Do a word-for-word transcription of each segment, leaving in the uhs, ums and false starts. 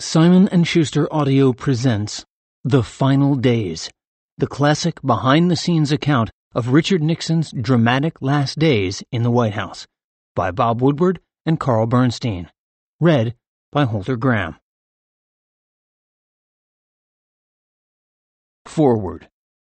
Simon and Schuster Audio presents The Final Days, the classic behind-the-scenes account of Richard Nixon's dramatic last days in the White House, by Bob Woodward and Carl Bernstein. Read by Holter Graham. Forward.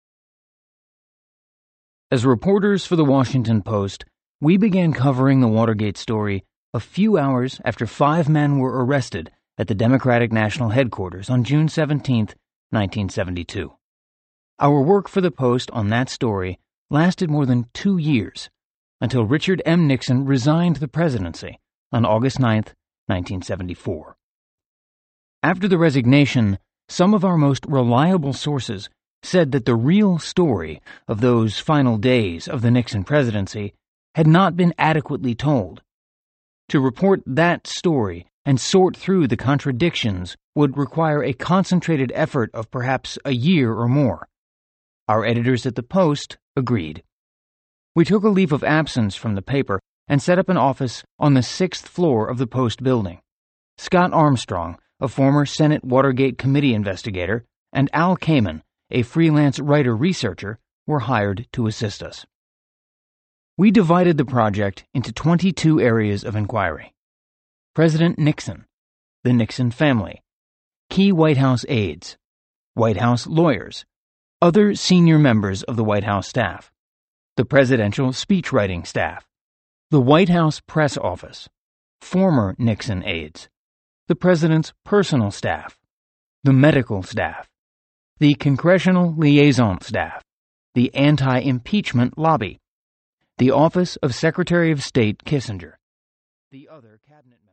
As reporters for the Washington Post, we began covering the Watergate story a few hours after five men were arrested at the Democratic National Headquarters on June seventeenth, nineteen seventy-two. Our work for the Post on that story lasted more than two years, until Richard M. Nixon resigned the presidency on August ninth, nineteen seventy-four. After the resignation, some of our most reliable sources said that the real story of those final days of the Nixon presidency had not been adequately told. To report that story and sort through the contradictions would require a concentrated effort of perhaps a year or more. Our editors at the Post agreed. We took a leave of absence from the paper and set up an office on the sixth floor of the Post building. Scott Armstrong, a former Senate Watergate Committee investigator, and Al Kamen, a freelance writer-researcher, were hired to assist us. We divided the project into twenty-two areas of inquiry: President Nixon, the Nixon family, key White House aides, White House lawyers, other senior members of the White House staff, the presidential speechwriting staff, the White House press office, former Nixon aides, the president's personal staff, the medical staff, the congressional liaison staff, the anti-impeachment lobby, the office of Secretary of State Kissinger, the other cabinet